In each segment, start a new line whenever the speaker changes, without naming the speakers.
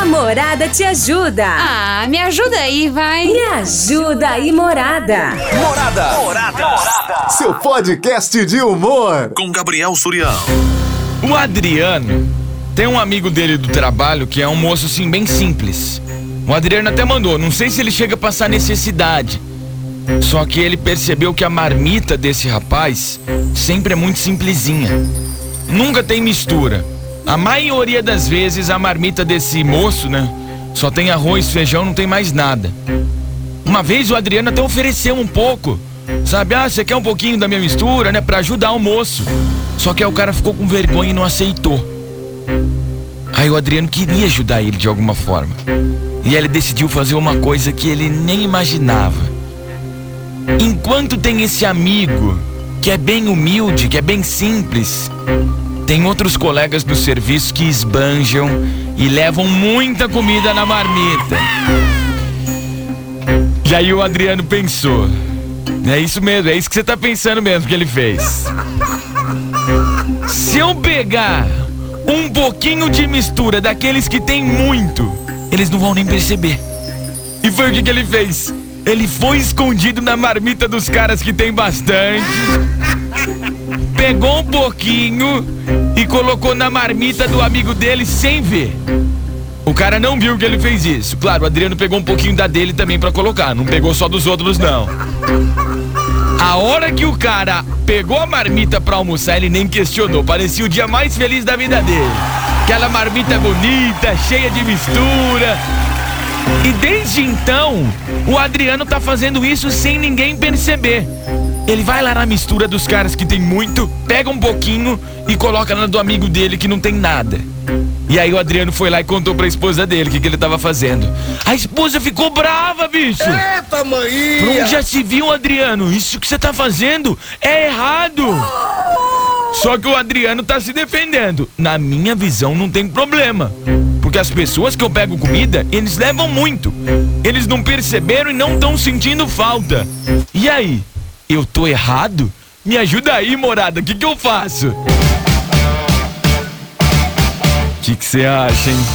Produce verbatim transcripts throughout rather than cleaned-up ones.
Morada te ajuda.
Ah, me ajuda aí, vai.
Me ajuda aí, Morada.
Morada. Morada. Morada. Seu podcast de humor.
Com Gabriel Surião.
O Adriano tem um amigo dele do trabalho que é um moço assim bem simples. O Adriano até mandou, não sei se ele chega a passar necessidade. Só que ele percebeu que a marmita desse rapaz sempre é muito simplesinha. Nunca tem mistura. A maioria das vezes a marmita desse moço, né, só tem arroz, feijão, não tem mais nada. Uma vez o Adriano até ofereceu um pouco, sabe? Ah, você quer um pouquinho da minha mistura, né, pra ajudar o moço. Só que aí o cara ficou com vergonha e não aceitou. Aí o Adriano queria ajudar ele de alguma forma. E ele decidiu fazer uma coisa que ele nem imaginava. Enquanto tem esse amigo que é bem humilde, que é bem simples, tem outros colegas do serviço que esbanjam e levam muita comida na marmita. E aí o Adriano pensou, é isso mesmo, é isso que você tá pensando mesmo que ele fez. Se eu pegar um pouquinho de mistura daqueles que tem muito, eles não vão nem perceber. E foi o que, que ele fez. Ele foi escondido na marmita dos caras que tem bastante, pegou um pouquinho e colocou na marmita do amigo dele sem ver. O cara não viu que ele fez isso. Claro, o Adriano pegou um pouquinho da dele também pra colocar, não pegou só dos outros não. A hora que o cara pegou a marmita pra almoçar, ele nem questionou, parecia o dia mais feliz da vida dele. Aquela marmita bonita, cheia de mistura. E desde então, o Adriano tá fazendo isso sem ninguém perceber. Ele vai lá na mistura dos caras que tem muito, pega um pouquinho e coloca na do amigo dele que não tem nada. E aí o Adriano foi lá e contou pra esposa dele o que, que ele tava fazendo. A esposa ficou brava, bicho.
Eita, mãe!
Pra onde já se viu, Adriano? Isso que você tá fazendo é errado. Só que o Adriano tá se defendendo. Na minha visão não tem problema, porque as pessoas que eu pego comida, eles levam muito. Eles não perceberam e não estão sentindo falta. E aí? Eu tô errado? Me ajuda aí, Morada, o que que eu faço? O que que você acha, hein?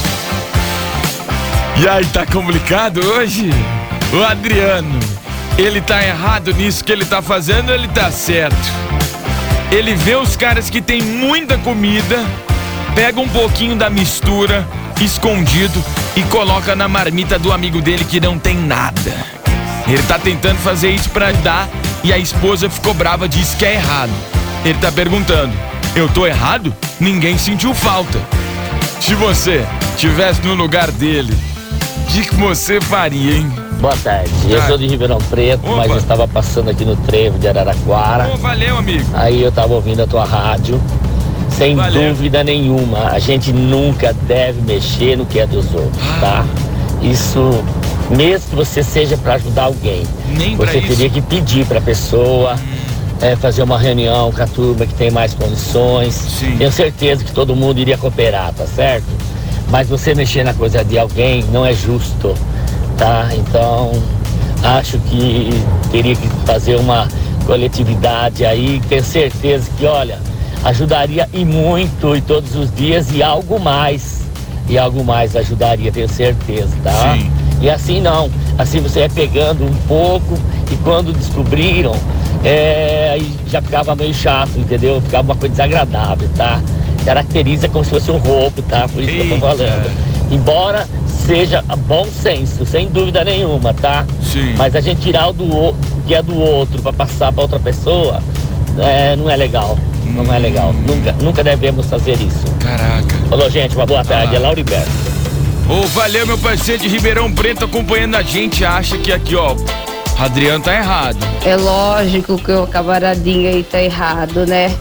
E aí, tá complicado hoje? O Adriano, ele tá errado nisso que ele tá fazendo ou ele tá certo? Ele vê os caras que tem muita comida, pega um pouquinho da mistura, escondido, e coloca na marmita do amigo dele que não tem nada. Ele tá tentando fazer isso pra ajudar e a esposa ficou brava, disse que é errado. Ele tá perguntando, eu tô errado? Ninguém sentiu falta. Se você estivesse no lugar dele, o que que você faria, hein?
Boa tarde, eu sou de Ribeirão Preto, Opa. mas eu estava passando aqui no trevo de Araraquara.
Oh, valeu, amigo.
Aí eu estava ouvindo a tua rádio. Sem valeu. dúvida nenhuma, a gente nunca deve mexer no que é dos outros, tá? Isso, mesmo que você seja para ajudar alguém,
Nem
você teria
isso.
que pedir para a pessoa, é, fazer uma reunião com a turma que tem mais condições.
Sim.
Tenho certeza que todo mundo iria cooperar, tá certo? Mas você mexer na coisa de alguém não é justo, tá? Então, acho que teria que fazer uma coletividade aí, tenho certeza que, olha, ajudaria e muito, e todos os dias, e algo mais, e algo mais ajudaria, tenho certeza, tá?
Sim.
E assim não, assim você vai pegando um pouco, e quando descobriram, é, aí já ficava meio chato, entendeu? Ficava uma coisa desagradável, tá? Caracteriza como se fosse um roubo, tá? Por isso Eita. que eu tô falando. Embora seja bom senso, sem dúvida nenhuma, tá?
Sim.
Mas a gente tirar o do, que é do outro pra passar pra outra pessoa, é, não é legal. Não é legal, nunca, nunca devemos fazer isso.
Caraca.
Falou, gente, uma boa tarde, ah. é Lauriberto.
Ô, oh, valeu, meu parceiro de Ribeirão Preto acompanhando a gente. Acha que aqui, ó, Adriano tá errado.
É lógico que o camaradinho aí tá errado, né?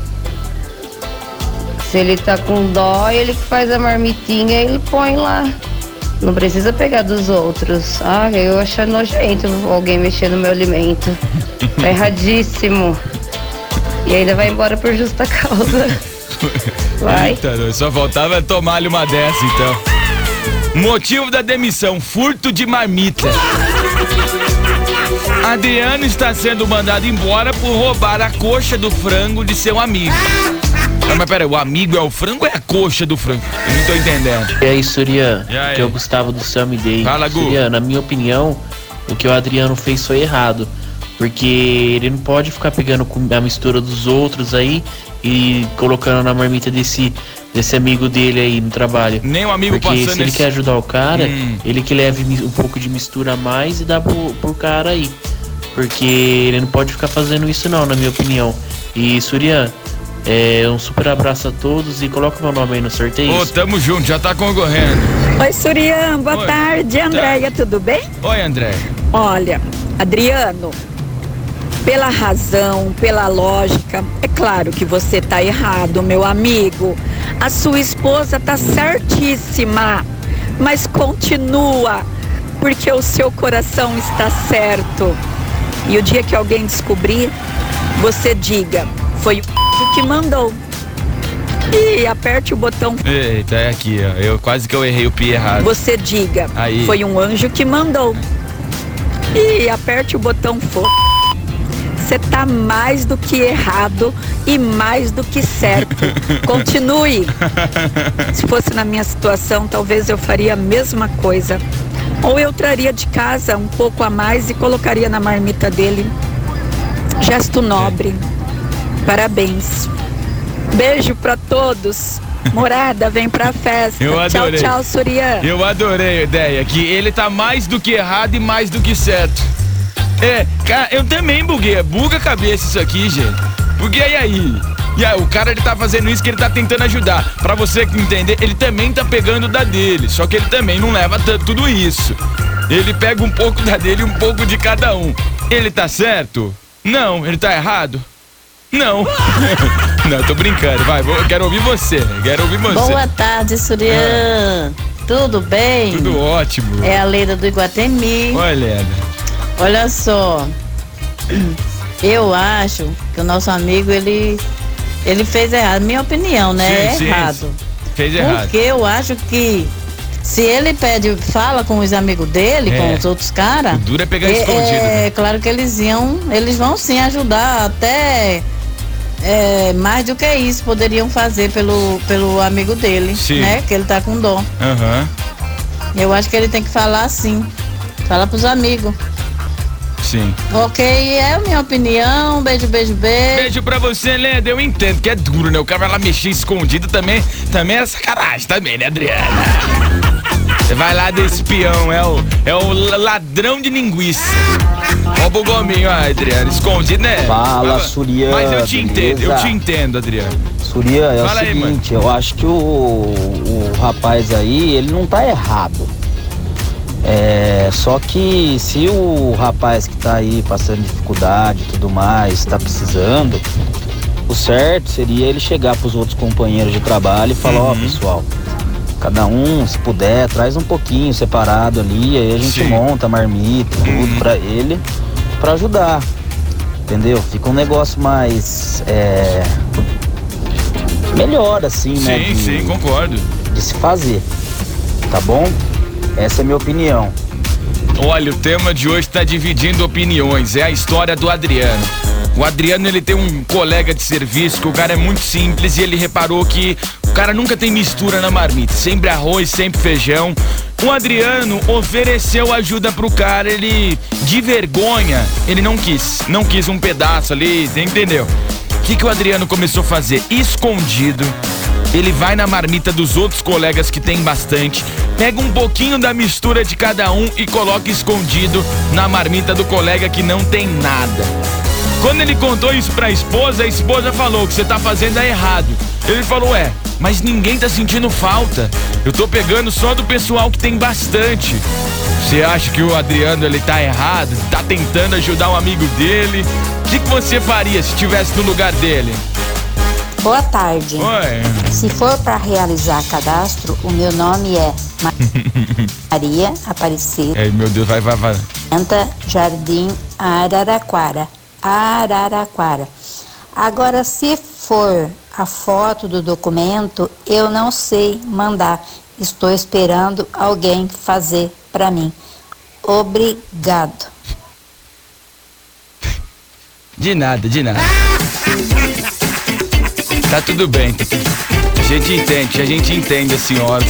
Se ele tá com dó, ele que faz a marmitinha, ele põe lá. Não precisa pegar dos outros. Ah, eu acho nojento alguém mexer no meu alimento. Tá erradíssimo. E ainda vai embora por justa causa. Vai.
Eita, só faltava tomar-lhe uma dessa, então. Motivo da demissão, furto de marmita. Adriano está sendo mandado embora por roubar a coxa do frango de seu amigo. Ah, mas pera, o amigo é o frango ou é a coxa do frango? Eu não tô entendendo.
E aí, Surian,
E aí?
que é o Gustavo do Sammy Day.
Fala, Gu.
Surian, na minha opinião, o que o Adriano fez foi errado. Porque ele não pode ficar pegando a mistura dos outros aí e colocando na marmita desse, desse amigo dele aí no trabalho.
Nem um amigo
Porque
passando
se ele
esse-
quer ajudar o cara,
Hum.
ele que leve mi- um pouco de mistura a mais e dá pro, pro cara aí. Porque ele não pode ficar fazendo isso não, na minha opinião. E Surian, é, um super abraço a todos e coloca o meu nome aí no sorteio.
Ô, tamo junto, já tá concorrendo.
Oi, Surian, boa
Oi.
tarde. Andréia, tudo bem?
Oi, André.
Olha, Adriano, pela razão, pela lógica, é claro que você tá errado, meu amigo. A sua esposa tá certíssima, mas continua, porque o seu coração está certo. E o dia que alguém descobrir, você diga, foi o que mandou. E aperte o botão.
Eita, é aqui, ó. Eu quase que eu errei o pi errado.
Você diga,
Aí.
foi um anjo que mandou. E aperte o botão for. Você tá mais do que errado e mais do que certo. Continue. Se fosse na minha situação, talvez eu faria a mesma coisa. Ou eu traria de casa um pouco a mais e colocaria na marmita dele. Gesto nobre. Parabéns. Beijo pra todos. Morada, vem pra festa.
Eu
Tchau,
adorei.
tchau, Surian.
Eu adorei a ideia, que ele tá mais do que errado e mais do que certo. É, cara, eu também buguei, buga a cabeça isso aqui, gente. Buguei aí. E aí, o cara ele tá fazendo isso que ele tá tentando ajudar. Pra você entender, ele também tá pegando da dele, só que ele também não leva tanto tudo isso. Ele pega um pouco da dele e um pouco de cada um. Ele tá certo? Não. Ele tá errado? Não. Não, tô brincando. Vai, vou, eu quero ouvir você. Quero ouvir você.
Boa tarde, Surian. Tudo bem?
Tudo ótimo.
É a Leida do Iguatemi.
Oi, Leda.
Olha só, eu acho que o nosso amigo, ele, ele fez errado. Minha opinião, né?
Sim,
é
sim,
errado.
Fez errado.
Porque eu acho que se ele pede, fala com os amigos dele,
É.
com os outros caras.
O duro é pegar
é,
escondido, né?
É claro que eles iam, eles vão sim ajudar até é, mais do que isso poderiam fazer pelo, pelo amigo dele,
Sim.
né? Que ele tá com dó.
Aham.
Eu acho que ele tem que falar assim. Fala pros amigos.
Sim.
Ok, é a minha opinião. Beijo, beijo, beijo.
Beijo pra você, Leda. Eu entendo que é duro, né? O cara vai lá mexer escondido também. Também é sacanagem, também, né, Adriana? Você vai lá do espião, é o, é o ladrão de linguiça. Ó o bugominho, ó, Adriano. Escondido, né?
Fala,
Mas-
Surian,
Mas eu te entendo, eu
beleza?
te entendo, Adriano.
Surian, é
Fala
o
aí,
seguinte, eu acho que o, o rapaz aí, ele não tá errado. É, só que se o rapaz que tá aí passando dificuldade e tudo mais, tá precisando, o certo seria ele chegar pros outros companheiros de trabalho e falar, ó,
Uhum.
pessoal, cada um, se puder, traz um pouquinho separado ali, aí a gente
Sim.
monta a marmita, tudo
Uhum.
pra ele, pra ajudar. Entendeu? Fica um negócio mais é, melhor assim, né?
Sim,
de,
sim, concordo.
de se fazer. Tá bom? Essa é a minha opinião.
Olha, o tema de hoje tá dividindo opiniões. É a história do Adriano. O Adriano, ele tem um colega de serviço que o cara é muito simples e ele reparou que o cara nunca tem mistura na marmita. Sempre arroz, sempre feijão. O Adriano ofereceu ajuda pro cara, ele, de vergonha, ele não quis. Não quis um pedaço ali, entendeu? O que, que o Adriano começou a fazer? Escondido. Ele vai na marmita dos outros colegas que tem bastante, pega um pouquinho da mistura de cada um e coloca escondido na marmita do colega que não tem nada. Quando ele contou isso pra esposa, a esposa falou que você tá fazendo é errado. Ele falou, é, mas ninguém tá sentindo falta. Eu tô pegando só do pessoal que tem bastante. Você acha que o Adriano, ele tá errado? Tá tentando ajudar um amigo dele? O que, que você faria se estivesse no lugar dele?
Boa tarde.
Oi.
Se for para realizar cadastro, o meu nome é Maria Aparecida,
Ei, meu Deus, vai, vai, vai.
Jardim Araraquara. Araraquara. Agora, se for a foto do documento, eu não sei mandar. Estou esperando alguém fazer para mim. Obrigado.
De nada, de nada. Tá tudo bem. A gente entende, a gente entende a senhora.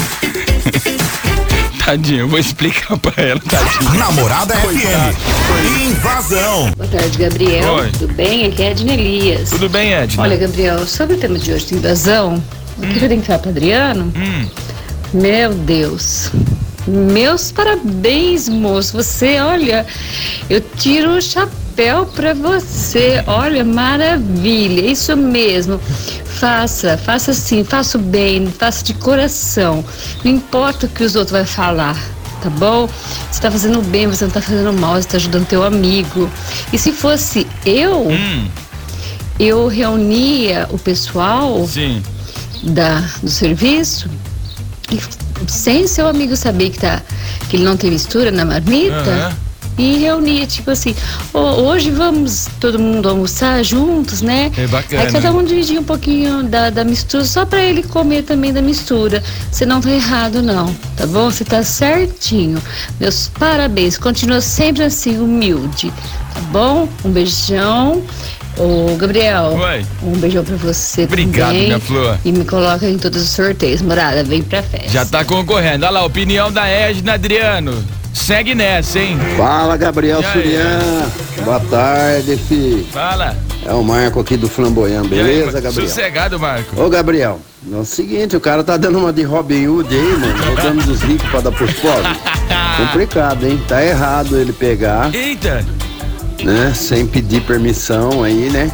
Tadinho, eu vou explicar pra ela, tadinho.
Namorada F M. Invasão.
Boa tarde, Gabriel.
Oi.
Tudo bem? Aqui é Edna Elias.
Tudo bem, Edna?
Olha, Gabriel, sobre o tema de hoje de invasão, o que eu tenho que falar pro Adriano?
Hum.
Meu Deus. Meus parabéns, moço. Você, olha, eu tiro o chapéu pra você. Olha, maravilha. Isso mesmo. Faça, faça assim, faça o bem, faça de coração. Não importa o que os outros vão falar, tá bom? Você tá fazendo bem, você não tá fazendo mal, você tá ajudando teu amigo. E se fosse eu,
hum.
eu reunia o pessoal
Sim.
Da, do serviço e, sem seu amigo saber que, tá, que ele não tem mistura na marmita, uhum. E reunia, tipo assim, oh, hoje vamos todo mundo almoçar juntos, né?
É bacana.
Aí cada um dividia um pouquinho da, da mistura, só pra ele comer também da mistura. Você não tá errado, não, tá bom? Você tá certinho. Meus parabéns, continua sempre assim, humilde, tá bom? Um beijão. Ô, Gabriel,
Oi.
Um beijão pra você.
Obrigado,
também,
minha flor.
E me coloca em todos os sorteios, morada, vem pra festa.
Já tá concorrendo. Olha lá, opinião da Edna, Adriano. Segue nessa, hein?
Fala, Gabriel Surian. Boa tarde, filho.
Fala.
É o Marco aqui do Flamboyant, beleza,
aí,
Gabriel?
Sossegado, Marco.
Ô, Gabriel, é o seguinte, o cara tá dando uma de Robin Hood aí, mano, roubando dos ricos pra dar pros pobres. Complicado, hein? Tá errado ele pegar.
Eita!
Né? Sem pedir permissão aí, né?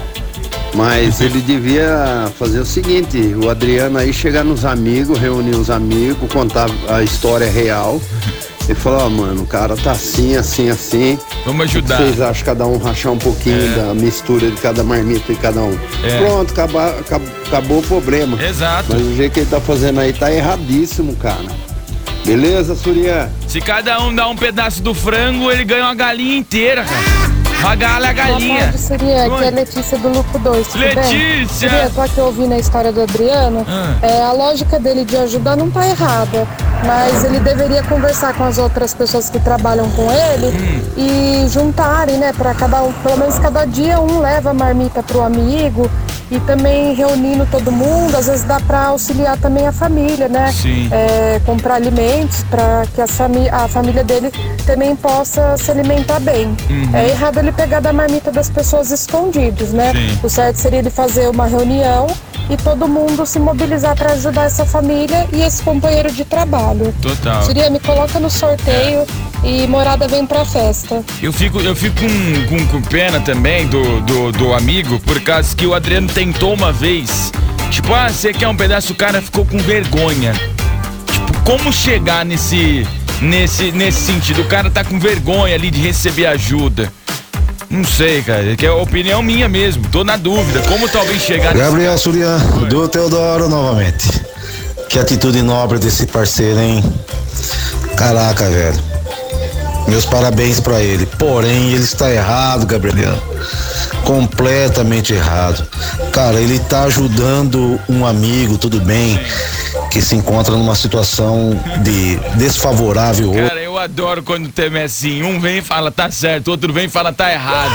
Mas ele devia fazer o seguinte, o Adriano aí chegar nos amigos, reunir os amigos, contar a história real. E falar, ó, oh, mano, o cara tá assim, assim, assim.
Vamos ajudar.
Vocês acham cada um rachar um pouquinho é. da mistura de cada marmita de cada um. É. Pronto, acabou, acabou, acabou o problema.
Exato.
Mas o jeito que ele tá fazendo aí tá erradíssimo, cara. Beleza, Surian?
Se cada um dá um pedaço do frango, ele ganha uma galinha inteira, cara. Uma gala, a galinha.
Boa tarde, Surian. Aqui é a Letícia do Lupo dois, tudo
Letícia!
bem? Surian, tô aqui ouvindo a história do Adriano.
Ah.
É, a lógica dele de ajudar não tá errada, mas ele deveria conversar com as outras pessoas que trabalham com ele
hum.
e juntarem, né, pra cada um, pelo menos cada dia um leva a marmita pro amigo e também reunindo todo mundo, às vezes dá pra auxiliar também a família, né?
Sim.
É, comprar alimentos pra que a, fami- a família dele também possa se alimentar bem.
Uhum.
É errado ele pegar da marmita das pessoas escondidos, né?
Sim.
O certo seria ele fazer uma reunião e todo mundo se mobilizar para ajudar essa família e esse companheiro de trabalho.
Total.
Seria, me coloca no sorteio é. e morada vem pra festa.
Eu fico, eu fico com, com, com pena também do, do, do amigo, por causa que o Adriano tentou uma vez. Tipo, ah, você quer um pedaço, o cara ficou com vergonha. Tipo, como chegar nesse, nesse, nesse sentido? O cara tá com vergonha ali de receber ajuda. Não sei, cara, que é a opinião minha mesmo, tô na dúvida, como talvez chegar nesse...
Gabriel Surian, do Teodoro novamente. Que atitude nobre desse parceiro, hein? Caraca, velho. Meus parabéns pra ele. Porém, ele está errado, Gabriel. Completamente errado. Cara, ele tá ajudando um amigo, tudo bem, que se encontra numa situação de desfavorável.
Cara, eu adoro quando tem assim, um vem e fala tá certo, outro vem e fala tá errado.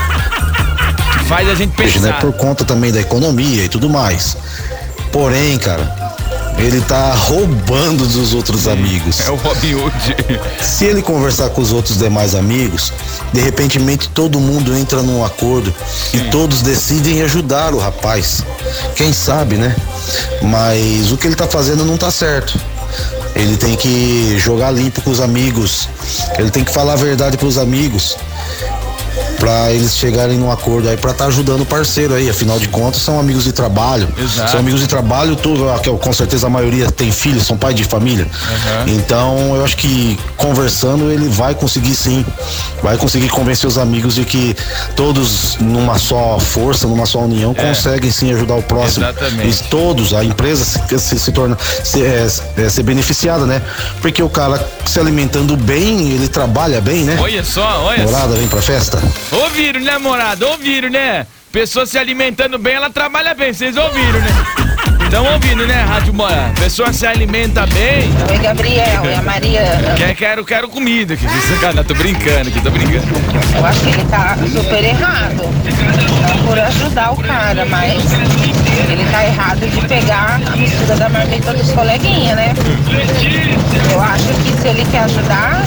Faz a gente pensar.
Né, por conta também da economia e tudo mais. Porém, cara, ele tá roubando dos outros amigos.
É o Robin Hood.
Se ele conversar com os outros demais amigos, de repentemente todo mundo entra num acordo Sim. e todos decidem ajudar o rapaz. Quem sabe, né? Mas o que ele tá fazendo não tá certo. Ele tem que jogar limpo com os amigos. Ele tem que falar a verdade pros amigos. Pra eles chegarem num acordo aí, pra estar tá ajudando o parceiro aí, afinal de contas são amigos de trabalho.
Exato.
São amigos de trabalho, tudo, com certeza a maioria tem filhos, são pai de família. Uhum. Então eu acho que conversando ele vai conseguir sim, vai conseguir convencer os amigos de que todos numa só força, numa só união, é. conseguem sim ajudar o próximo.
Exatamente.
E todos, a empresa se, se, se torna, se, é, é, ser beneficiada, né? Porque o cara se alimentando bem, ele trabalha bem, né?
Olha só, olha só.
Morada, vem pra festa.
Ouviram, né, morada? Ouviram, né? Pessoa se alimentando bem, ela trabalha bem. Vocês ouviram, né? Estão ouvindo, né, Rádio Morada? A pessoa se alimenta bem.
Oi, Gabriel, é a Mariana.
Quer, quero, quero comida aqui. Sacanagem, tô brincando aqui, tô brincando.
Eu acho que ele tá super errado. Não por ajudar o cara, mas ele tá errado de pegar a mistura da marmita dos coleguinhas, né? Eu acho que se ele quer ajudar,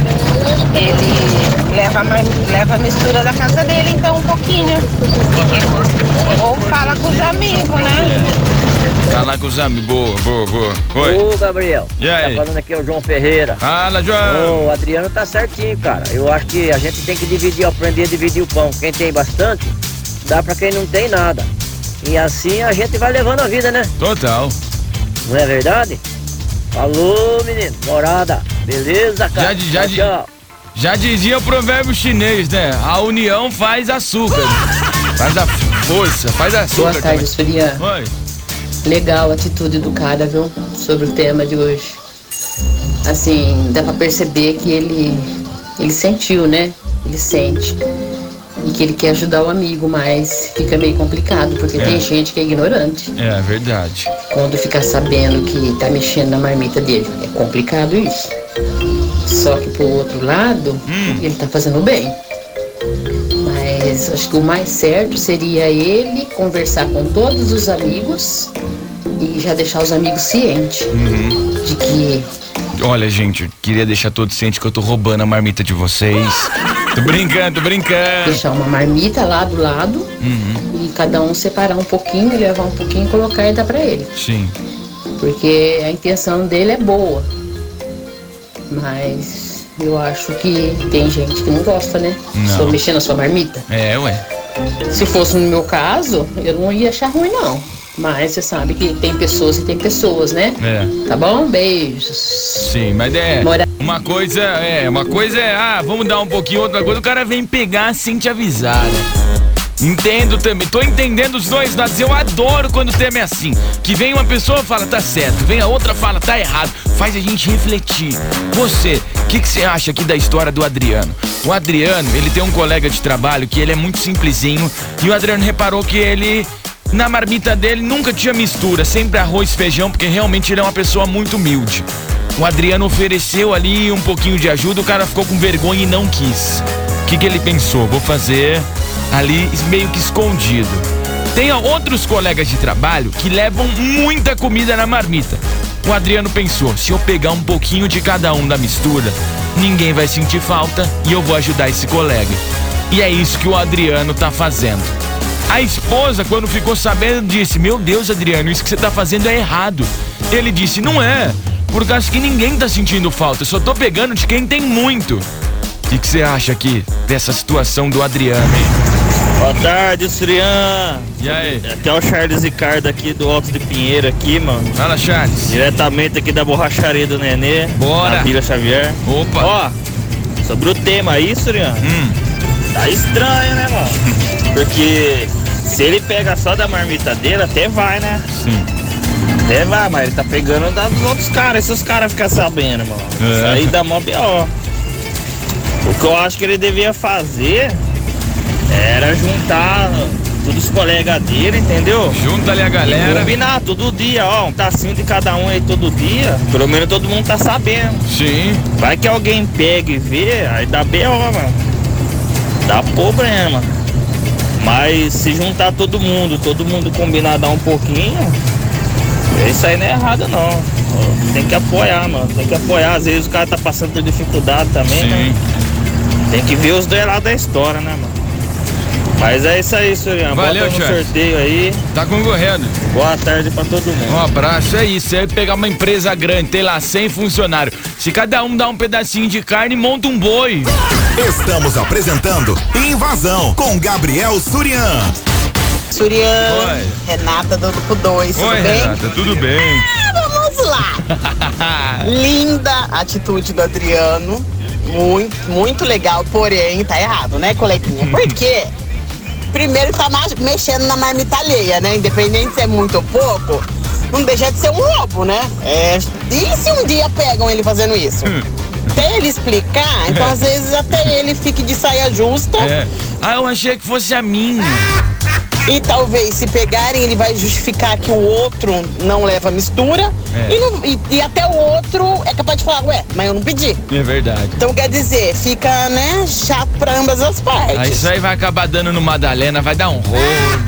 ele leva a, mar... leva a mistura da casa dele, então, um pouquinho. Ou fala com os amigos, né?
Fala com os amigos, boa, boa, boa. Oi.
Ô, Gabriel.
E aí?
Tá falando aqui é o João Ferreira.
Fala, João.
Ô, o Adriano tá certinho, cara. Eu acho que a gente tem que dividir, aprender a dividir o pão. Quem tem bastante, dá pra quem não tem nada. E assim a gente vai levando a vida, né?
Total.
Não é verdade? Falou, menino. Morada. Beleza, cara?
Já, já,
tchau, tchau.
Já dizia o provérbio chinês, né? A união faz açúcar. Faz a força, faz açúcar.
Boa tarde, Surya.
Oi.
Legal a atitude do cara, viu? Sobre o tema de hoje. Assim, dá pra perceber que ele, ele sentiu, né? Ele sente. E que ele quer ajudar o amigo, mas fica meio complicado, porque
É.
tem gente que é ignorante.
É verdade.
Quando ficar sabendo que tá mexendo na marmita dele. É complicado isso. Só que pro outro lado, ele tá fazendo bem. Mas acho que o mais certo seria ele conversar com todos os amigos e já deixar os amigos cientes
Uhum.
de que
Olha, gente, eu queria deixar todos cientes que eu tô roubando a marmita de vocês. Tô brincando, tô brincando.
deixar uma marmita lá do lado
Uhum.
e cada um separar um pouquinho, levar um pouquinho e colocar e dar pra ele.
Sim.
Porque a intenção dele é boa. Mas eu acho que tem gente que não gosta, né?
Não.
Só mexer na sua marmita.
É, ué.
Se fosse no meu caso, eu não ia achar ruim, não. Mas você sabe que tem pessoas e tem pessoas, né?
É.
Tá bom? Beijos.
Sim, mas é.
Mora-
Uma coisa é. Uma coisa é. Ah, vamos dar um pouquinho, outra coisa, o cara vem pegar sem te avisar, né? Entendo também, tô entendendo os dois lados. Eu adoro quando o tema é assim. Que vem uma pessoa e fala, tá certo, vem a outra fala, tá errado. Faz a gente refletir. Você, o que, que você acha aqui da história do Adriano? O Adriano, ele tem um colega de trabalho que ele é muito simplesinho. E o Adriano reparou que ele, na marmita dele, nunca tinha mistura. Sempre arroz e feijão, porque realmente ele é uma pessoa muito humilde. O Adriano ofereceu ali um pouquinho de ajuda, o cara ficou com vergonha e não quis. O que, que ele pensou? Vou fazer ali meio que escondido. Tem outros colegas de trabalho que levam muita comida na marmita. O Adriano pensou, se eu pegar um pouquinho de cada um da mistura, ninguém vai sentir falta e eu vou ajudar esse colega. E é isso que o Adriano tá fazendo. A esposa, quando ficou sabendo, disse, meu Deus, Adriano, isso que você tá fazendo é errado. Ele disse, não é, por causa que ninguém tá sentindo falta, eu só tô pegando de quem tem muito. O que, que você acha aqui dessa situação do Adriano, hein?
Boa tarde, Surian.
E aí?
Aqui é o Charles Ricardo aqui do Alto de Pinheiro aqui, mano.
Fala, Charles.
Diretamente aqui da borracharia do Nenê.
Bora.
Na Vila Xavier.
Opa.
Ó, sobre o tema aí, Surian.
Hum.
Tá estranho, né, mano? Porque se ele pega só da marmita dele, até vai, né?
Sim.
Até vai, mas ele tá pegando da dos outros caras. E se os caras ficarem sabendo, mano?
É.
Isso aí dá mó B O. O que eu acho que ele devia fazer era juntar todos os colegas dele, entendeu?
Junta ali a galera.
E combinar todo dia, ó, um tacinho de cada um aí todo dia. Pelo menos todo mundo tá sabendo.
Sim.
Vai que alguém pega e vê, aí dá B O, mano. Dá problema. Mas se juntar todo mundo, todo mundo combinar dar um pouquinho, isso aí não é errado não. Tem que apoiar, mano. Tem que apoiar. Às vezes o cara tá passando por dificuldade também,
Sim.
né? Tem que ver os dois lados da história, né, mano? Mas é isso aí, Surian.
Valeu,
Bota no
Charles.
sorteio aí.
Tá concorrendo.
Boa tarde pra todo mundo.
Um abraço, é isso. É pegar uma empresa grande, tem lá cem funcionários. Se cada um dá um pedacinho de carne, monta um boi.
Estamos apresentando Invasão com Gabriel Surian.
Surian,
Oi.
Renata do Grupo dois, tudo
Oi,
bem?
Renata, tudo bem?
Ah, vamos lá. Linda atitude do Adriano, muito, muito legal, porém tá errado, né, coleguinha? Por quê? Primeiro tá ma- mexendo na marmita alheia, né? Independente se é muito ou pouco, não deixa de ser um roubo, né? É, e se um dia pegam ele fazendo isso? Até ele explicar, então às vezes até ele fique de saia justa.
É. Ah, eu achei que fosse a minha.
E talvez se pegarem, ele vai justificar que o outro não leva mistura.
É.
E, não- e- e até o outro é capaz de falar, ué, mas eu não pedi.
É verdade.
Então quer dizer, fica, né, chato pra ambas as partes.
Aí isso aí vai acabar dando no Madalena, vai dar um rolo.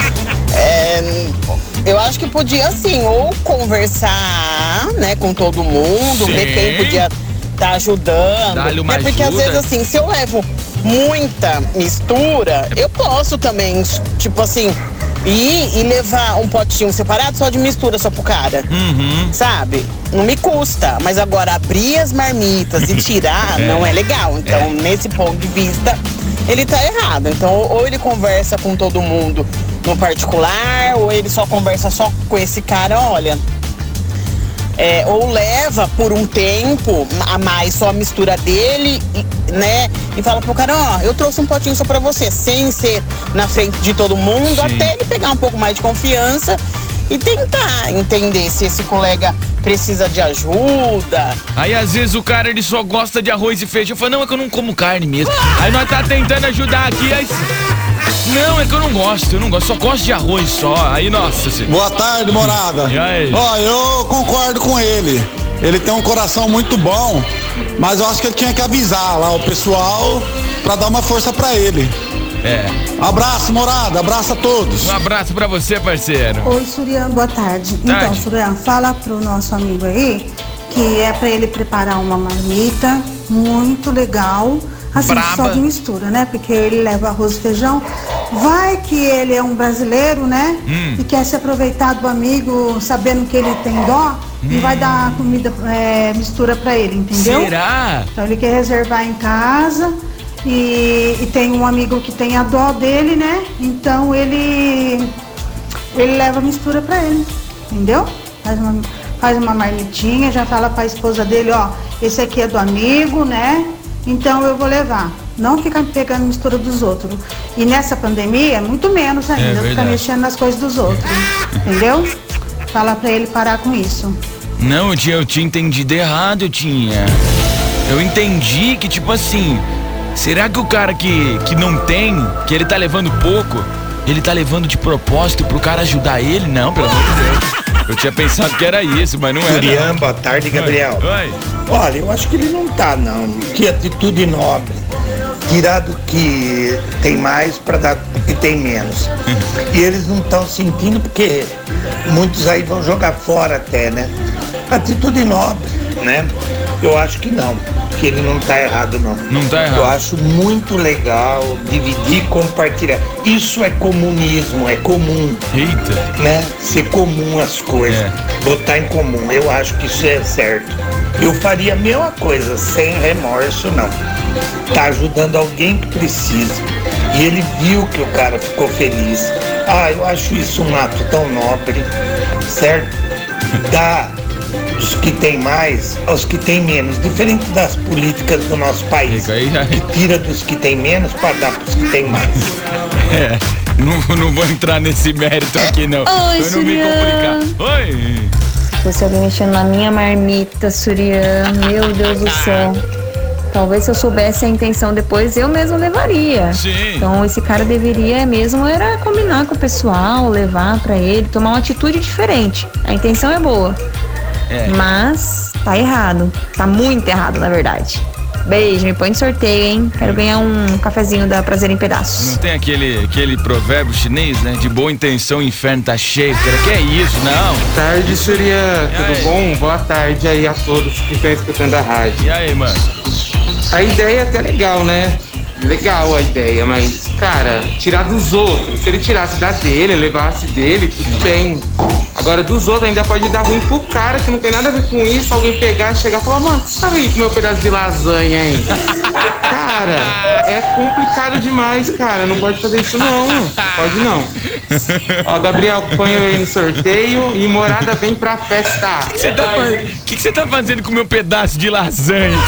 É, eu acho que podia, assim, ou conversar, né, com todo mundo,
Sim.
ver quem podia estar ajudando.
Dá-lhe uma
é porque às
ajuda.
vezes, assim, se eu levo muita mistura, eu posso também, tipo assim, ir e levar um potinho separado só de mistura, só pro cara.
Uhum.
Sabe? Não me custa. Mas agora, abrir as marmitas e tirar
É.
não é legal. Então,
É.
nesse ponto de vista, ele tá errado. Então, ou ele conversa com todo mundo no particular, ou ele só conversa só com esse cara, olha. É, ou leva por um tempo a mais só a mistura dele, e, né? E fala pro cara, ó, eu trouxe um potinho só pra você, sem ser na frente de todo mundo,
Sim.
até ele pegar um pouco mais de confiança e tentar entender se esse colega precisa de ajuda.
Aí às vezes o cara ele só gosta de arroz e feijão. Eu falo, não, é que eu não como carne mesmo. Aí nós tá tentando ajudar aqui, aí. Não, é que eu não gosto, eu não gosto, só gosto de arroz só. Aí, nossa senhora.
Boa tarde, morada.
E aí?
Ó, eu concordo com ele. Ele tem um coração muito bom, mas eu acho que ele tinha que avisar lá o pessoal pra dar uma força pra ele.
É.
Abraço, morada, abraço a todos.
Um abraço pra você, parceiro.
Oi, Surian, boa tarde. Então,
Tarde.
Surian, fala pro nosso amigo aí que é pra ele preparar uma marmita muito legal, assim,
Braba.
só de mistura, né? Porque ele leva arroz e feijão. Vai que ele é um brasileiro, né?
Hum.
E quer se aproveitar do amigo, sabendo que ele tem dó, e vai dar comida, é, mistura pra ele, entendeu?
Será?
Então ele quer reservar em casa. E, e tem um amigo que tem a dó dele, né? Então ele ele leva mistura pra ele, entendeu? Faz uma, faz uma marmitinha, já fala pra esposa dele, ó, esse aqui é do amigo, né? Então eu vou levar. Não fica pegando mistura dos outros. E nessa pandemia, muito menos ainda, ficar
verdade.
mexendo nas coisas dos outros, entendeu? Fala pra ele parar com isso.
Não, eu tinha, eu tinha entendido errado, eu tinha. Eu entendi que, tipo assim, será que o cara que, que não tem, que ele tá levando pouco, ele tá levando de propósito pro cara ajudar ele? Não, pelo amor de Deus. Eu tinha pensado que era isso, mas não era.
Surian, boa tarde, Gabriel.
Oi.
Olha, eu acho que ele não tá, não. Que atitude nobre. Tirar do que tem mais para dar do que tem menos. E eles não estão sentindo porque muitos aí vão jogar fora até, né? Atitude nobre, né? Eu acho que não. Que ele não tá errado, não.
Não tá errado.
Eu acho muito legal dividir e compartilhar. Isso é comunismo, é comum.
Eita.
Né? Ser comum as coisas.
É.
Botar em comum. Eu acho que isso é certo. Eu faria a mesma coisa, sem remorso, não. Tá ajudando alguém que precisa. E ele viu que o cara ficou feliz. Ah, eu acho isso um ato tão nobre, certo? Dá dos que tem mais aos que tem menos. Diferente das políticas do nosso país. Que tira dos que tem menos para dar pros que tem mais.
É, não, não vou entrar nesse mérito aqui, não.
Oi,
Pra não me
Surian.
complicar. Oi.
Se fosse alguém mexendo na minha marmita, Surian, meu Deus do céu. Talvez se eu soubesse a intenção depois, eu mesmo levaria.
Sim.
Então esse cara deveria mesmo era combinar com o pessoal, levar pra ele, tomar uma atitude diferente. A intenção é boa.
É.
Mas tá errado. Tá muito errado, na verdade. Beijo, me põe de sorteio, hein? Quero ganhar um cafezinho da Prazer em Pedaços.
Não tem aquele, aquele provérbio chinês, né? De boa intenção o inferno tá cheio. Cara, que é isso, não?
Tarde, Surian. Tudo bom? Boa tarde aí a todos que estão escutando a rádio.
E aí, mano?
A ideia é até legal, né? Legal a ideia, mas, cara, tirar dos outros. Se ele tirasse da dele, levasse dele, tudo bem. Agora, dos outros ainda pode dar ruim pro cara que não tem nada a ver com isso. Alguém pegar, chegar e falar, mano, sabe aí com meu pedaço de lasanha aí? Cara, é complicado demais, cara. Não pode fazer isso não. Pode não. Ó, Gabriel, põe eu aí no sorteio e morada vem pra festa.
O que você tá, fa- que que você tá fazendo com o meu pedaço de lasanha?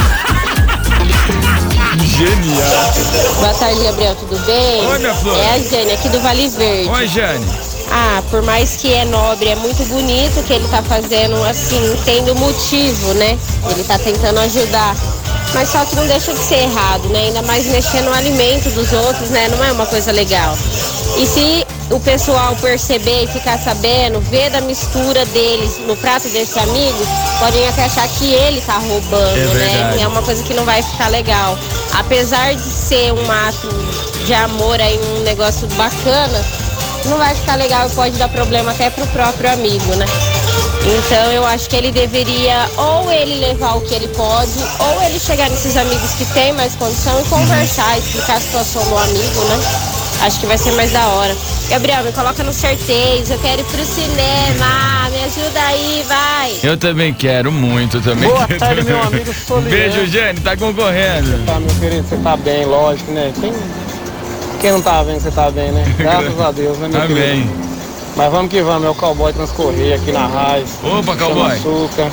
Genial.
Boa tarde, Gabriel, tudo bem?
Oi, minha flor.
É a Jane, aqui do Vale Verde.
Oi, Jane.
Ah, por mais que é nobre, é muito bonito o que ele tá fazendo, assim, tendo motivo, né? Ele tá tentando ajudar. Mas só que não deixa de ser errado, né? Ainda mais mexer no alimento dos outros, né? Não é uma coisa legal. E se o pessoal perceber e ficar sabendo, ver da mistura deles no prato desse amigo, podem até achar que ele tá roubando,
É
né?
verdade.
É uma coisa que não vai ficar legal. Apesar de ser um ato de amor aí, um negócio bacana, não vai ficar legal e pode dar problema até pro próprio amigo, né? Então eu acho que ele deveria ou ele levar o que ele pode, ou ele chegar nesses amigos que tem mais condição e conversar, explicar a situação do amigo, né? Acho que vai ser mais da hora. Gabriel, me coloca no sorteio, eu quero ir pro cinema, me ajuda aí, vai.
Eu também quero muito, também.
Boa
quero.
tarde, meu amigo Soliano.
Beijo, Jane, tá concorrendo.
Tá, meu querido, você tá bem, lógico, né? Quem, quem não tá bem, você tá bem, né? Graças a Deus, né, meu
Amém.
querido? Mas vamos que vamos, é o Cowboy Transcorrer aqui na Raiz.
Opa, Cowboy.
Açúcar.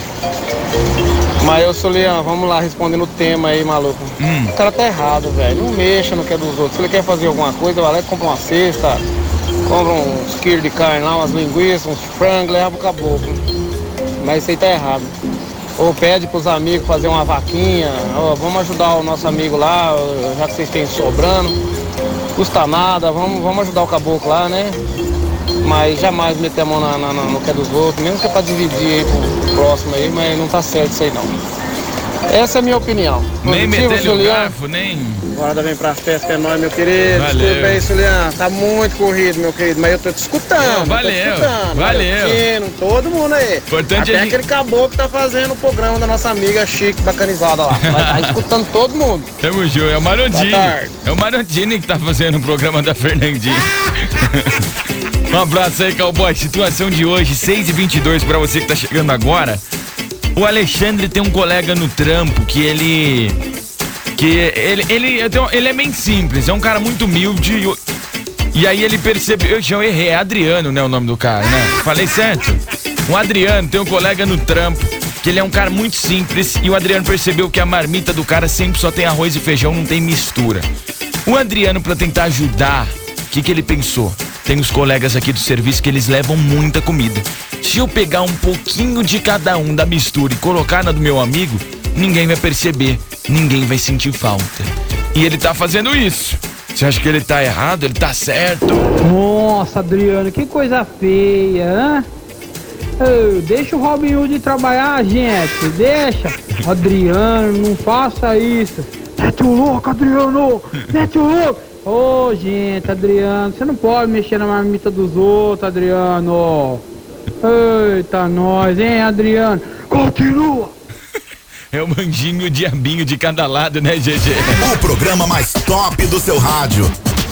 Mas eu, Soliano, vamos lá respondendo o tema aí, maluco.
Hum.
O cara tá errado, velho. Não mexa no que é dos outros. Se ele quer fazer alguma coisa, vai lá e compra uma cesta, compra uns quilos de carne lá, umas linguiças, uns frangos, leva pro caboclo. Mas isso aí tá errado. Ou pede pros amigos fazer uma vaquinha, ó, vamos ajudar o nosso amigo lá, já que vocês têm sobrando. Custa nada, vamos, vamos ajudar o caboclo lá, né? Mas jamais meter a mão na, na, na, no que é dos outros, mesmo que é pra dividir aí pro próximo aí, mas não tá certo isso aí não. Essa é a minha opinião.
Nem
Positivo,
meter no
Juliano?
garfo, nem...
Guarda vem pra festa, é nóis, meu querido.
Valeu.
Desculpa aí, Juliano. Tá muito corrido, meu querido, mas eu tô te escutando.
Não, valeu,
tô te escutando.
valeu.
Valeu, todo mundo aí.
Importante
Até
a gente-
aquele caboclo que tá fazendo o programa da nossa amiga Chique, bacanizada lá. Vai tá escutando todo mundo.
Tamo junto, é o Marondini.
Boa tarde.
É o Marondini que tá fazendo o programa da Fernandinha. Um abraço aí, Cowboy. Situação de hoje, seis e vinte e dois, pra você que tá chegando agora. O Alexandre tem um colega no trampo que ele... Que ele, ele, ele é bem simples, é um cara muito humilde. E, e aí ele percebeu... Eu já errei, é Adriano, né, o nome do cara, né? Falei certo? O Adriano tem um colega no trampo que ele é um cara muito simples. E o Adriano percebeu que a marmita do cara sempre só tem arroz e feijão, não tem mistura. O Adriano, pra tentar ajudar, o que, que ele pensou? Tem os colegas aqui do serviço que eles levam muita comida. Se eu pegar um pouquinho de cada um da mistura e colocar na do meu amigo, ninguém vai perceber, ninguém vai sentir falta. E ele tá fazendo isso. Você acha que ele tá errado? Ele tá certo?
Nossa, Adriano, que coisa feia, hein? Ô, deixa o Robin Hood trabalhar, gente, deixa. Adriano, não faça isso. Mete o louco, Adriano, mete o louco. Ô, gente, Adriano, você não pode mexer na marmita dos outros, Adriano. Eita, nós, hein, Adriano? Continua.
É o manjinho e o diabinho de cada lado, né, G G?
O programa mais top do seu rádio.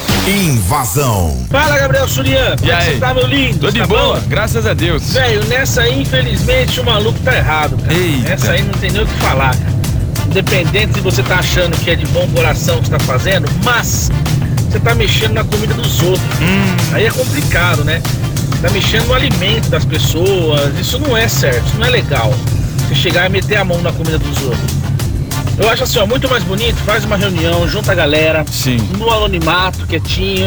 Invasão.
Fala, Gabriel Surian. Como
E
é que
aí?
você tá, meu lindo?
Tô de
Tá
boa,
bom?
graças a Deus.
Velho, nessa aí, infelizmente, o maluco tá errado, cara.
Eita.
Nessa aí não tem nem o que falar, cara. Independente se você tá achando que é de bom coração que você tá fazendo, mas você tá mexendo na comida dos outros.
Hum.
Aí é complicado, né? Tá mexendo no alimento das pessoas. Isso não é certo, isso não é legal. Você chegar e meter a mão na comida dos outros. Eu acho assim, ó, muito mais bonito, faz uma reunião, junta a galera.
Sim.
No anonimato, quietinho.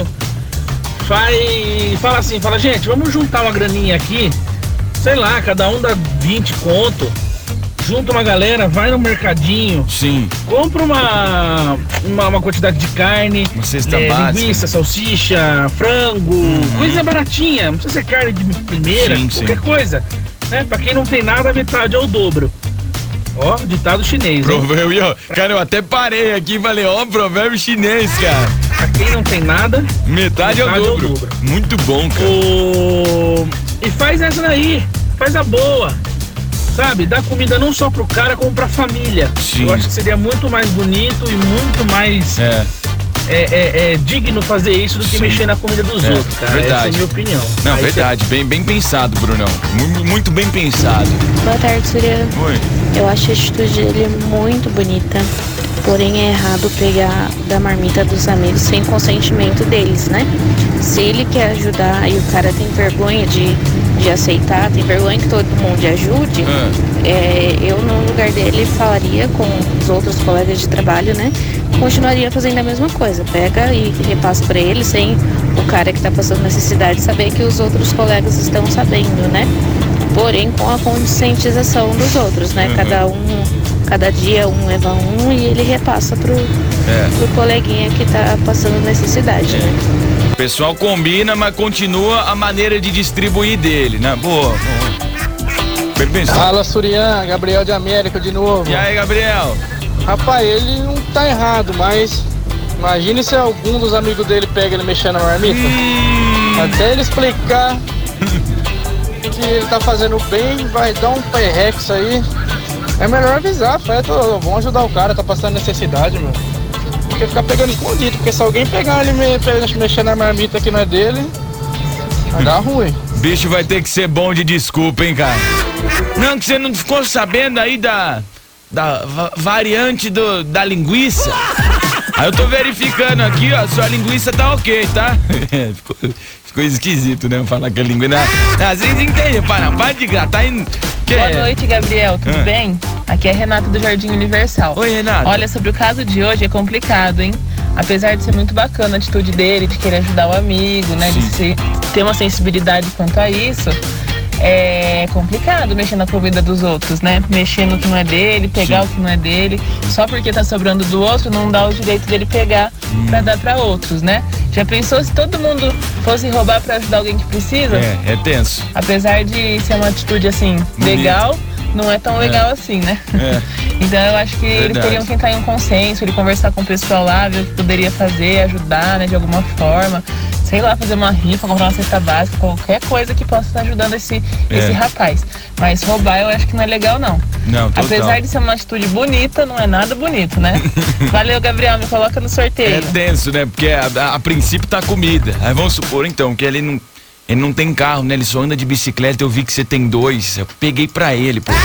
Faz, fala assim, fala, gente, vamos juntar uma graninha aqui. Sei lá, cada um dá vinte conto. Junta uma galera, vai no mercadinho.
Sim.
Compra uma, uma, uma quantidade de carne.
Uma cesta
é,
básica.
linguiça, salsicha, frango.
Uhum.
Coisa baratinha. Não precisa ser carne de primeira,
Sim,
qualquer
sim.
coisa. Né? Pra quem não tem nada, metade é o dobro. Ó, ditado chinês, hein?
Provérbio, eu- cara, eu até parei aqui e falei, ó, provérbio chinês, cara.
Pra quem não tem nada,
Metade, é o dobro. Muito bom, cara.
O... E faz essa daí, faz a boa. Sabe, dá comida não só pro cara, como pra família.
Sim.
Eu acho que seria muito mais bonito e muito mais
É.
é, é, é digno fazer isso do que
Sim.
mexer na comida dos
É,
outros, cara.
verdade.
Essa é a minha opinião.
Não,
Aí
verdade, bem, bem pensado, Brunão. Mu- Muito bem pensado.
Boa tarde, Surya.
Oi.
Eu acho a atitude dele muito bonita, porém é errado pegar da marmita dos amigos sem consentimento deles, né? Se ele quer ajudar e o cara tem vergonha de, de aceitar, tem vergonha que todo mundo ajude, é, eu no lugar dele falaria com os outros colegas de trabalho, né? Continuaria fazendo a mesma coisa, pega e repassa pra ele sem o cara que tá passando necessidade saber que os outros colegas estão sabendo, né? Porém com a conscientização dos outros, né?
Uhum.
Cada um, cada dia um leva um e ele repassa pro,
É.
pro coleguinha que tá passando necessidade, né?
pessoal combina, mas continua a maneira de distribuir dele, né? Boa, boa. Bem pensado.
Fala, Surian, Gabriel de América de novo.
E aí, Gabriel?
Rapaz, ele não tá errado, mas imagine se algum dos amigos dele pega ele mexendo na marmita. Hum. Até ele explicar que ele tá fazendo bem, vai dar um perrex aí. É melhor avisar, Feto, vamos ajudar o cara, tá passando necessidade, meu. Porque ficar pegando escondido, porque se alguém pegar ele me, mexendo na marmita que não é dele, vai dar ruim.
Bicho vai ter que ser bom de desculpa, hein, cara? Não, que você não ficou sabendo aí da, da va- variante do, da linguiça? Aí eu tô verificando aqui, ó, sua linguiça tá ok, tá? ficou, ficou esquisito, né? Falar que a linguiça... Às vezes entende, para, para de gratar em... Que
Boa
é?
noite, Gabriel, tudo
Ah.
bem? Aqui é Renata do Jardim Universal.
Oi, Renata.
Olha, sobre o caso de hoje é complicado, hein? Apesar de ser muito bacana a atitude dele, de querer ajudar o amigo, né? De ser, ter uma sensibilidade quanto a isso, é complicado mexer na comida dos outros, né? Mexer no que não é dele, pegar
Sim.
o que não é dele. Só porque tá sobrando do outro, não dá o direito dele pegar hum. pra dar pra outros, né? Já pensou se todo mundo fosse roubar pra ajudar alguém que precisa?
É, é tenso.
Apesar de ser uma atitude assim,
Bonito.
legal, não é tão legal
É.
assim, né?
É.
Então eu acho que eles
Verdade.
teriam que entrar em um consenso, ele conversar com o pessoal lá, ver o que poderia fazer, ajudar, né, de alguma forma. Sei lá, fazer uma rifa, comprar uma cesta básica, qualquer coisa que possa estar ajudando esse,
É.
esse rapaz. Mas roubar eu acho que não é legal, não.
Não, total.
Apesar de ser uma atitude bonita, não é nada bonito, né? Valeu, Gabriel, me coloca no sorteio.
É tenso, né? Porque a, a, a princípio tá comida. Aí vamos supor, então, que ele não, ele não tem carro, né? Ele só anda de bicicleta. Eu vi que você tem dois. Eu peguei pra ele, pô.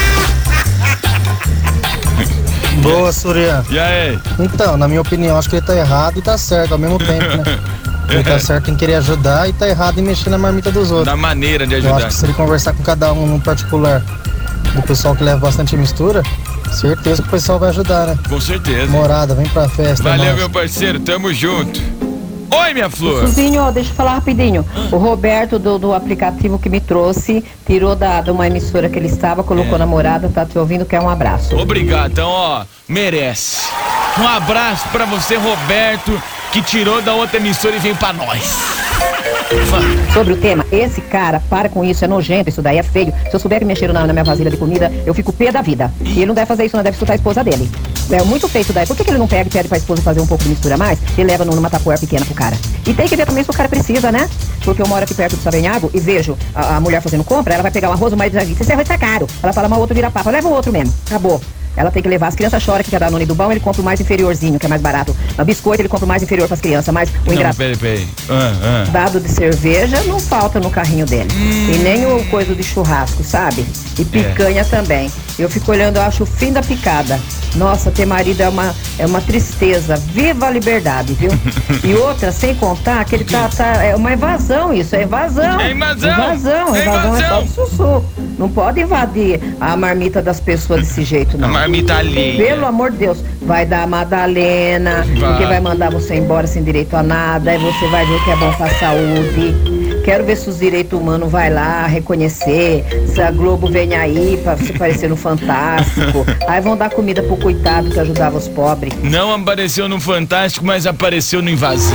Boa, Surian.
E aí?
Então, na minha opinião, acho que ele tá errado e tá certo ao mesmo tempo, né? Ele tá certo em querer ajudar e tá errado em mexer na marmita dos outros.
Da maneira de
Eu
ajudar.
acho que se ele conversar com cada um no particular do pessoal que leva bastante mistura, certeza que o pessoal vai ajudar, né?
Com certeza.
Morada, vem pra festa.
Valeu,
nós.
meu parceiro. Tamo junto. Oi, minha flor.
Suzinho, deixa eu falar rapidinho. O Roberto do, do aplicativo que me trouxe, tirou da, de uma emissora que ele estava, colocou
É.
na morada, tá te ouvindo, quer um abraço.
Obrigado. Então, ó, merece. Um abraço pra você, Roberto, que tirou da outra emissora e veio pra nós.
Sobre o tema, esse cara, para com isso, é nojento, isso daí é feio. Se eu souber que mexeram na, na minha vasilha de comida, eu fico pé da vida. E ele não deve fazer isso, não deve escutar a esposa dele. É muito feio isso daí. Por que, que ele não pega e pede pra esposa fazer um pouco de mistura a mais e leva numa tapoeira pequena pro cara? E tem que ver também se o cara precisa, né? Porque eu moro aqui perto do Savenhago e vejo a, a mulher fazendo compra, ela vai pegar um arroz, o marido diz, esse arroz tá caro. Ela fala, mas o outro vira papo, leva o outro mesmo, acabou. Ela tem que levar, as crianças choram que quer dar nome do bom, ele compra o mais inferiorzinho, que é mais barato. O biscoito ele compra o mais inferior pras crianças, mas o
Não,
engraçado
peraí, peraí. Ah, ah.
dado de cerveja não falta no carrinho dele.
Hum.
E nem o coisa de churrasco, sabe? E picanha também. Eu fico olhando, eu acho o fim da picada. Nossa, ter marido é uma, é uma tristeza. Viva a liberdade, viu? E outra, sem contar que ele tá, tá. É uma evasão isso, é evasão.
É invasão.
Evasão,
É
evasão é só
invasão.
de sussu. Não pode invadir a marmita das pessoas desse jeito, não.
A marmita alheia.
Pelo amor de Deus, vai dar Madalena,
Vai.
porque vai mandar você embora sem direito a nada, aí você vai ver o que é bom pra saúde. Quero ver se os direitos humanos vai lá reconhecer, se a Globo vem aí pra se parecer no Fantástico. Aí vão dar comida pro coitado que ajudava os pobres.
Não apareceu no Fantástico, mas apareceu no Invasão.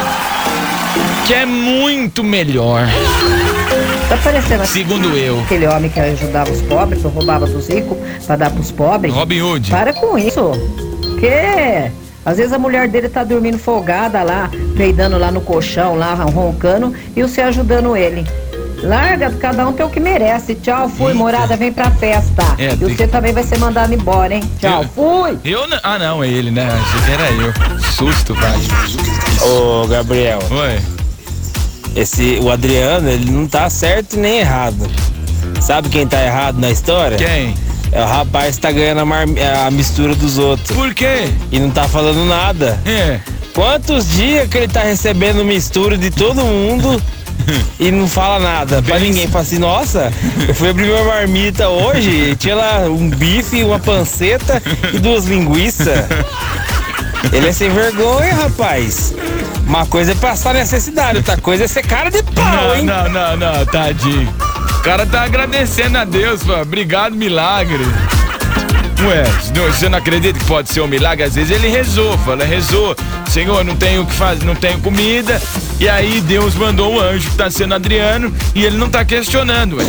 Que é muito melhor.
Tá parecendo assim,
Segundo eu.
aquele homem que ajudava os pobres, que roubava dos ricos pra dar pros pobres.
Robin Hood.
Para com isso. Que? Às vezes a mulher dele tá dormindo folgada lá, peidando lá no colchão, lá roncando, e você ajudando ele. Larga, cada um tem o que merece. Tchau, fui, morada, vem pra festa.
É,
e
tem-
você também vai ser mandado embora, hein? Tchau, fui.
Eu não. Ah, não, é ele, né? Achei que era eu. Susto, vai.
Ô, Gabriel.
Oi.
Esse, o Adriano, ele não tá certo nem errado. Sabe quem tá errado na história?
Quem?
É o rapaz que tá ganhando a, mar- a mistura dos outros.
Por quê?
E não tá falando nada.
É.
Quantos dias que ele tá recebendo mistura de todo mundo e não fala nada pra ninguém? Fala assim, nossa, eu fui abrir minha marmita hoje e tinha lá um bife, uma panceta e duas linguiças. Ele é sem vergonha, rapaz. Uma coisa é passar necessidade, outra coisa é ser cara de pau,
Não,
hein?
não, não, não, tadinho. O cara tá agradecendo a Deus, pô. Obrigado, milagre. Ué, você não acredita que pode ser um milagre? Às vezes ele rezou, fala, rezou, Senhor, não tenho o que fazer, não tenho comida, e aí Deus mandou um anjo que tá sendo Adriano e ele não tá questionando, ué.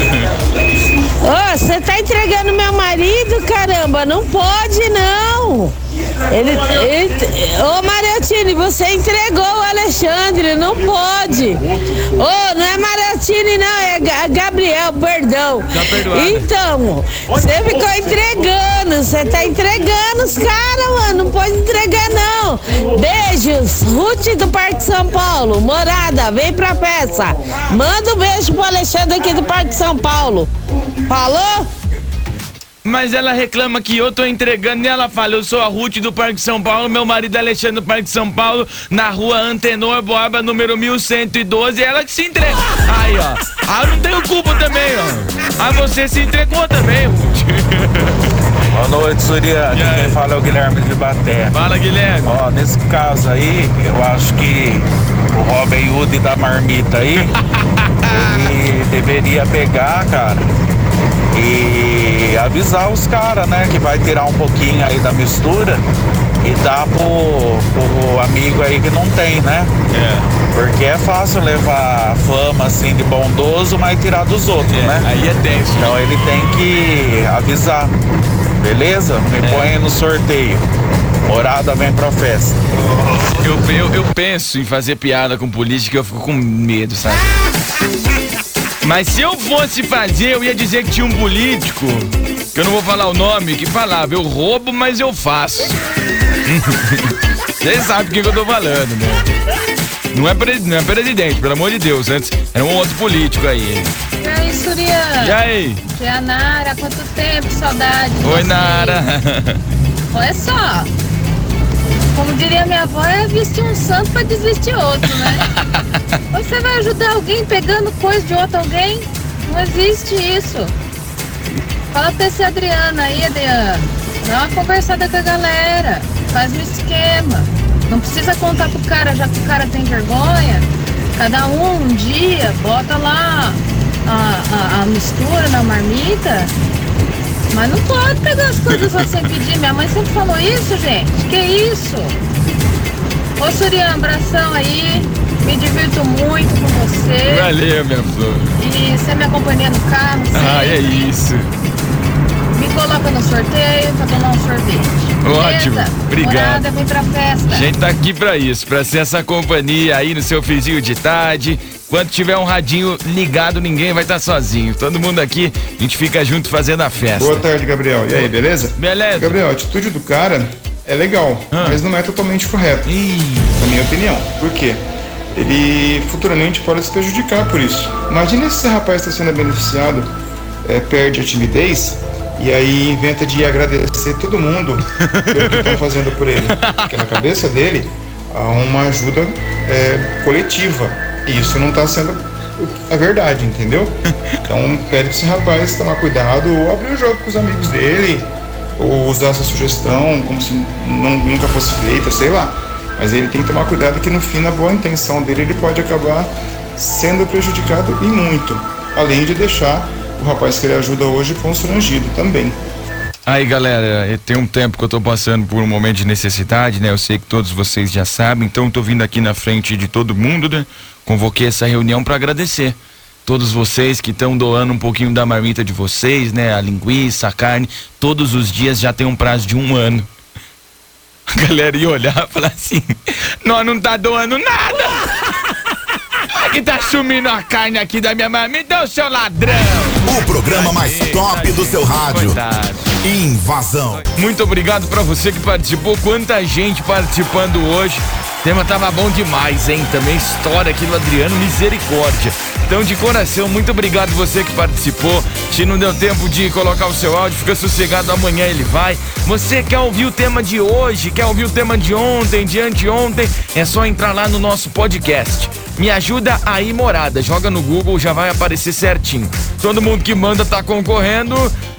Ô, você tá entregando meu marido, caramba, não pode não. Ele, ele, ô Mariotini, você entregou o Alexandre, não pode. Ô, não é Mariotini não, é Gabriel, perdão. Então, você ficou entregando, você tá entregando os caras, mano, não pode entregar não. Beijos, Ruth do Parque São Paulo, morada, vem pra festa. Manda um beijo pro Alexandre aqui do Parque São Paulo. Falou?
Mas ela reclama que eu tô entregando e ela fala, eu sou a Ruth do Parque São Paulo, meu marido é Alexandre do Parque São Paulo, na rua Antenor Borba, número mil cento e doze, ela que se entrega. Aí, ó, ah, eu não tenho culpa também, ó. Ah, você se entregou também, Ruth.
Boa noite, Suriano. Quem fala é o Guilherme de Baté.
Fala, Guilherme.
Ó, nesse caso aí, eu acho que o Robin Hood da marmita aí, ele deveria pegar, cara, e avisar os caras, né, que vai tirar um pouquinho aí da mistura e dar pro, pro amigo aí que não tem, né? É. Porque é fácil levar fama assim de bondoso, mas tirar dos outros, é, né?
Aí é tenso.
Então ele tem que avisar, beleza? Me é. põe no sorteio. Morada vem pra festa.
Eu, eu, eu penso em fazer piada com política e eu fico com medo, sabe? Mas se eu fosse fazer, eu ia dizer que tinha um político, que eu não vou falar o nome, que falava, eu roubo, mas eu faço. Vocês sabem o que, que eu tô falando, né? Não é, pre- não é presidente, pelo amor de Deus, antes era um outro político aí.
E aí, Suriano?
E aí?
Que é a Nara, quanto tempo, saudade de
Oi,
você.
Nara.
Olha só, como diria minha avó, é vestir um santo pra desvestir outro, né? Você vai ajudar alguém pegando coisa de outro alguém? Não existe isso. Fala pra esse Adriano aí, Adriano. Dá uma conversada com a galera. Faz um esquema. Não precisa contar pro cara, já que o cara tem vergonha. Cada um, um dia, bota lá a, a, a mistura na marmita. Mas não pode pegar as coisas só sem pedir. Minha mãe sempre falou isso, gente. Que isso? Ô, Surian, abração aí. Me divirto muito com você.
Valeu, minha flor.
E você me acompanha no carro sempre.
Ah, é isso.
Me coloca no sorteio pra tomar um sorvete.
Ótimo,
Beleza?
obrigado.
Morada, vem pra festa.
A gente tá aqui pra isso, pra ser essa companhia aí no seu frisinho de tarde. Quando tiver um radinho ligado, ninguém vai estar sozinho. Todo mundo aqui, a gente fica junto fazendo a festa.
Boa tarde, Gabriel. E aí, beleza?
Beleza.
Gabriel, a atitude do cara é legal, ah. mas não é totalmente correta, Ih. na minha opinião. Por quê? Ele futuramente pode se prejudicar por isso. Imagina se esse rapaz está sendo beneficiado, é, perde a timidez e aí inventa de agradecer todo mundo pelo que estão fazendo por ele. Porque na cabeça dele há uma ajuda é, coletiva. E isso não está sendo a verdade, entendeu? Então pede para esse rapaz tomar cuidado ou abrir o jogo com os amigos dele, ou usar essa sugestão como se não, nunca fosse feita, sei lá. Mas ele tem que tomar cuidado que no fim, na boa intenção dele, ele pode acabar sendo prejudicado e muito. Além de deixar o rapaz que ele ajuda hoje constrangido também.
Aí, galera, tem um tempo que eu tô passando por um momento de necessidade, né? Eu sei que todos vocês já sabem, então eu tô vindo aqui na frente de todo mundo, né? Convoquei essa reunião para agradecer todos vocês que estão doando um pouquinho da marmita de vocês, né? A linguiça, a carne, todos os dias já tem um prazo de um ano. A galera ia olhar e falar assim, nós não tá doando nada. Que tá sumindo a carne aqui da minha marmita, ô seu ladrão.
O programa mais top do seu rádio. Invasão.
Muito obrigado pra você que participou. Quanta gente participando hoje. O tema tava bom demais, hein? Também história aqui do Adriano, misericórdia. Então, de coração, muito obrigado você que participou. Se não deu tempo de colocar o seu áudio, fica sossegado, amanhã ele vai. Você quer ouvir o tema de hoje, quer ouvir o tema de ontem, de anteontem, é só entrar lá no nosso podcast. Me ajuda aí, morada. Joga no Google, já vai aparecer certinho. Todo mundo que manda tá concorrendo.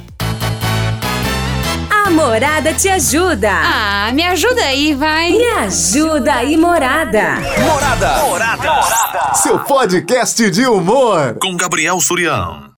A Morada te ajuda.
Ah, me ajuda aí, vai.
Me ajuda aí, Morada.
Morada. Morada. Morada. Seu podcast de humor.
Com Gabriel Surian.